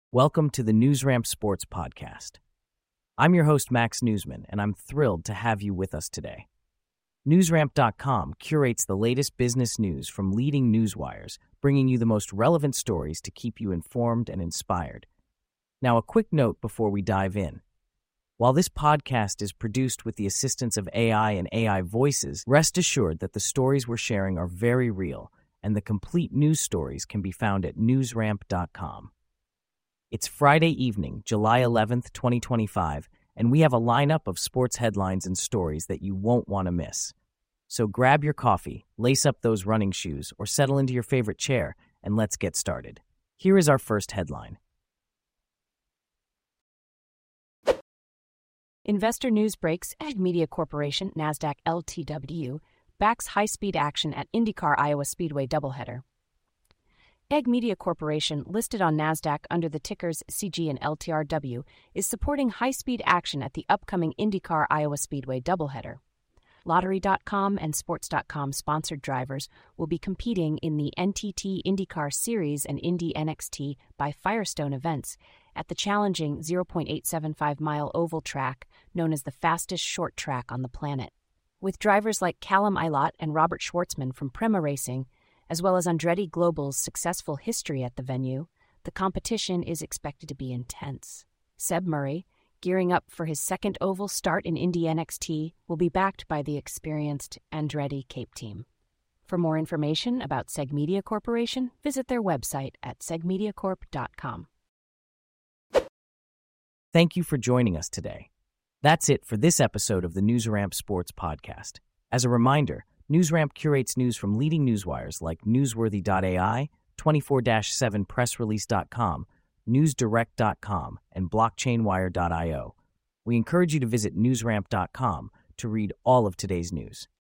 Welcome to the NewsRamp Sports Podcast. I'm your host, Max Newsman, and I'm thrilled to have you with us today. NewsRamp.com curates the latest business news from leading newswires, bringing you the most relevant stories to keep you informed and inspired. Now, a quick note before we dive in. While this podcast is produced with the assistance of AI and AI voices, rest assured that the stories we're sharing are very real, and the complete news stories can be found at NewsRamp.com. It's Friday evening, July 11th, 2025, and we have a lineup of sports headlines and stories that you won't want to miss. So grab your coffee, lace up those running shoes, or settle into your favorite chair, and let's get started. Here is our first headline. Investor news breaks. Egg Media Corporation, NASDAQ LTW, backs high-speed action at IndyCar Iowa Speedway doubleheader. Egg Media Corporation, listed on NASDAQ under the tickers CG and LTRW, is supporting high-speed action at the upcoming IndyCar Iowa Speedway doubleheader. Lottery.com and Sports.com sponsored drivers will be competing in the NTT IndyCar Series and Indy NXT by Firestone events at the challenging 0.875-mile oval track known as the fastest short track on the planet. With drivers like Callum Ilott and Robert Schwartzman from Prema Racing, as well as Andretti Global's successful history at the venue, the competition is expected to be intense. Seb Murray, gearing up for his second oval start in Indy NXT, will be backed by the experienced Andretti Cape team. For more information about Seg Media Corporation, visit their website at segmediacorp.com. Thank you for joining us today. That's it for this episode of the NewsRamp Sports Podcast. As a reminder, NewsRamp curates news from leading newswires like Newsworthy.ai, 24/7pressrelease.com, NewsDirect.com, and BlockchainWire.io. We encourage you to visit NewsRamp.com to read all of today's news.